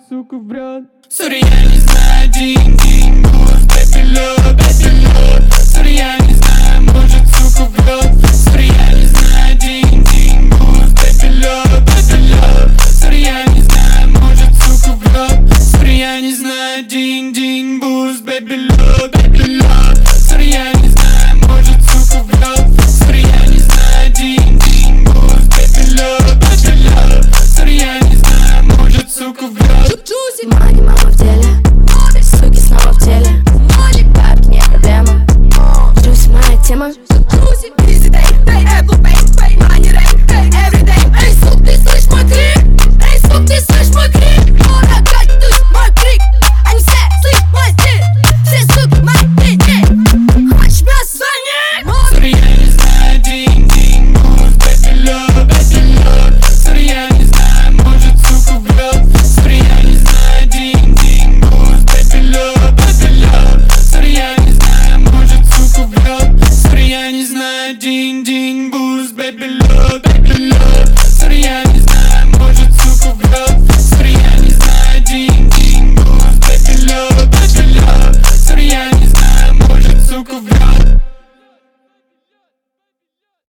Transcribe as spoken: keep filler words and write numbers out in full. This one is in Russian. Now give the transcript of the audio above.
сука, врет. Сори, я не знаю, динь, динь, голос, baby love, baby love. Сори, я не знаю, может, сука, врет. Сори, я не знаю, динь, динь, голос, baby love, baby love. Сори, я не знаю, может, сука, врет. Сори, я не знаю, динь.